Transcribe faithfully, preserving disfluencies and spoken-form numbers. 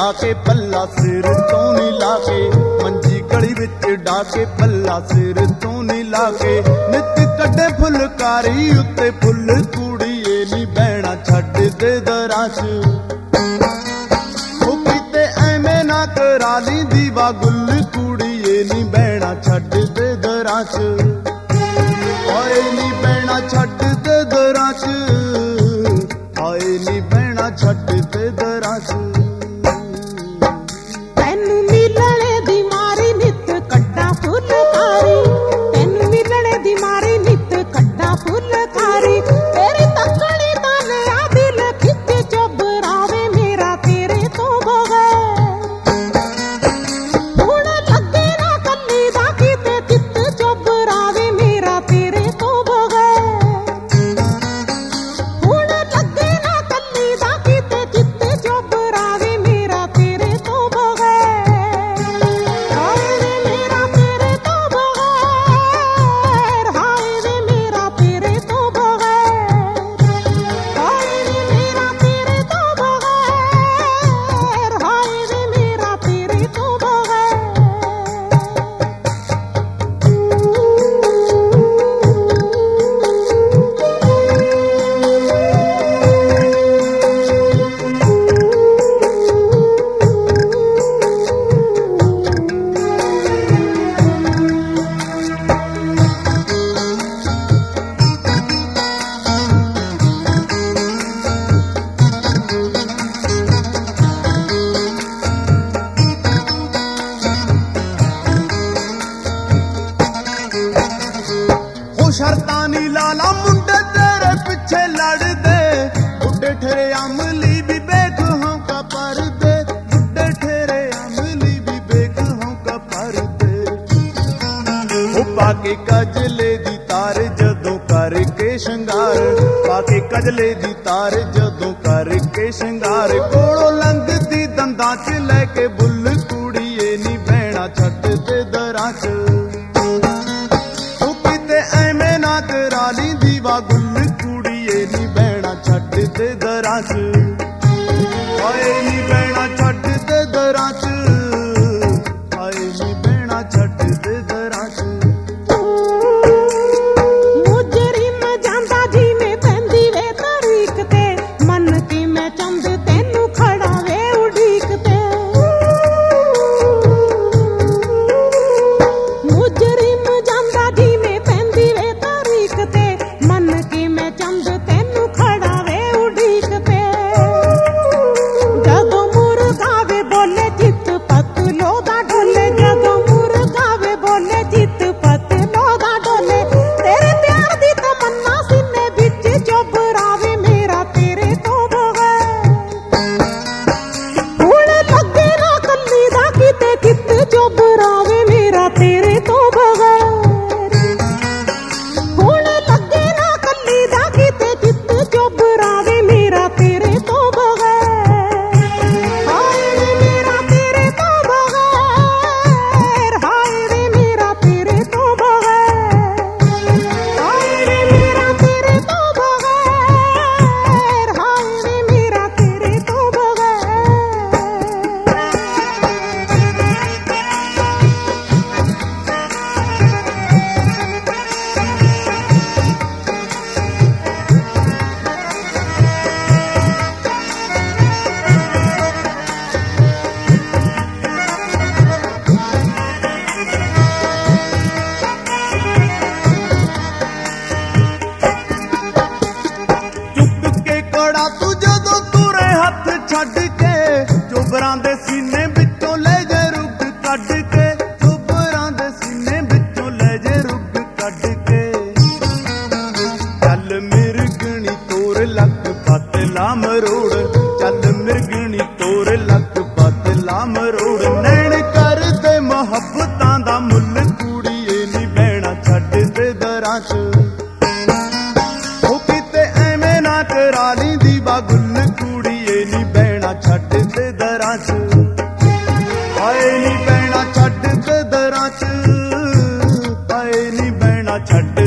डाके पल्ला सिर तो नी लाके, मंजी गली विच डाके पल्ला सिर तो नी लाके, नित कड्डे फुलकारी उत्ते फुल कुड़िए नी बहना छड्ड दे दरां च। ओ किते ऐवें ना करा ली दीवा गुल कुड़िए नी बहना छड्ड दे दरां च। आए नी बहना छड्ड दे दरां च, आए नी बहना छड्ड दे दरां च। तैनू मिलणे दी मारी नित कड्डा फुलकारी, तैनू मिलणे दी मारी नित कड्डा फुलकारी, तेरी तकड़ी ताने आ दिल खिच चबरावे मेरा तेरे तो बगैर। हुण लगे ना कल्ली दा किते चित चबरावे मेरा तेरे तो बगैर। हुण लगे ना कल्ली दा किते चित चबरावे मेरा तेरे तो बगैर। हाय वे मेरा तेरे तो बगैर, हाय वे मेरा तेरे तो बगैर, हाय वे मेरा तेरे तो बगैर, हाय वे मेरा तेरे तो बगैर। हो शर्तां नी लाला मुंडे तेरे पिछे लड़दे, बुड्ढे ठेरे अमली भी बेख हों का पर दे, बुड्ढे ठेरे अमली भी बेख हों का पर दे। हो पाके कजले दी तार जदों करके शंगार, पाके कजले दी तार जदों करके शंगार, कोलों लंघदी दंदां च लैके बुल कुड़िए नी बहना छड्ड दे दरां च। दीवा गुल कुड़िए नी बहना छड्ड दे दरां च। आए नी बहना छड्ड दे दरां च, आए नी बहना छड्ड दे दरां च। मुजरिम जांदा जी में पैंदी वे तारीख ते, मन की मैं चंद तैनू खड़ा वे उड़ीक ते। मुजरिम जांदा जी में पैंदी वे तारीख ते, मन की मैं चंद तैनू खड़ा वे उड़ीक ते। जदों मुर्गा वे बोले चित पतलो दा डोले, जदों मुर्गा वे बोले चित पतलो दा डोले, तेरे प्यार दी तमन्ना सीने विच चुभरावे मेरा तेरे तो बगैर। हुण लगे ना कल्ली दा किते चित चुभरावे मेरा तेरे तो बगैर। हुण लगे ना कल्ली दा किते चित चुभरावे मेरा तेरे तो बगैर। हाय वे मेरा तेरे तो बगैर, हाय वे मेरा तेरे तो बगैर, हाय वे मेरा तेरे तो बगैर, हाय वे मेरा तेरे तो बगैर। चुक के कड़ा तू जदों तुरे हथ छड्ड के, चोबरां दे सीने विचों ले जे रुग कड्ड के, चोबरां दे सीने विचों ले जे रुग कड्ड के। चल मिरगणी तोर लक बदला मरोड़, चल मिरगणी तोर लक बदला मरोड़, नैण कर दे मुहब्बतां दा मुल कुड़िए नी बहना छड्ड दे दरां च। हो किते ऐवें ना करा ली दीवा गुल कुड़िए नी बहना छड्ड दे दरां च। आए नी बहना छड्ड दे दरां च, आए नी बहना छड्ड